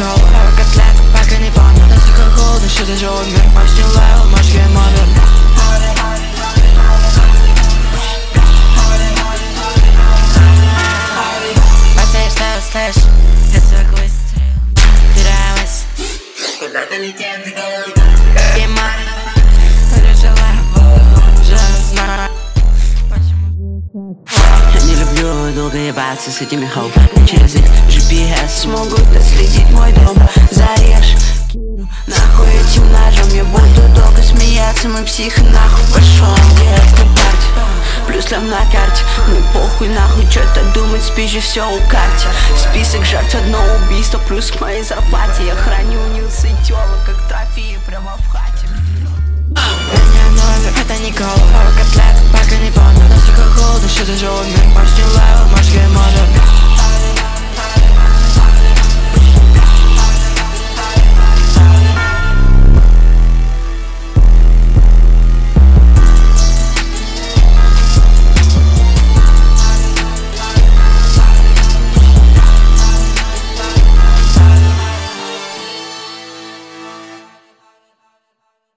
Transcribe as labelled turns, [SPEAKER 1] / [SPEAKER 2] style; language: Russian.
[SPEAKER 1] никого. Котлет, пока не помню. Настолько холодно, что даже умер. Мой с ним левел, может game over. Слышь, я свой выстрел терялась. Куда-то летит и море. Я не люблю долго ебаться с этими хоу. Через их GPS смогут отследить мой дом. Зарежь, кину нахуй этим ножом. Я буду долго смеяться, мой псих нахуй пошел. Я на парте, плюс лям на карте. Ну похуй нахуй, что-то думать, спишь же все у карте. Список жертв, одно убийство, плюс к моей зарплате. Я храню нюцы и тёлок, как трофеи прямо в хате. Меня номер, это никого. Котлет, пока не помню. Настолько холодно, что даже умер. Мой с ним левел.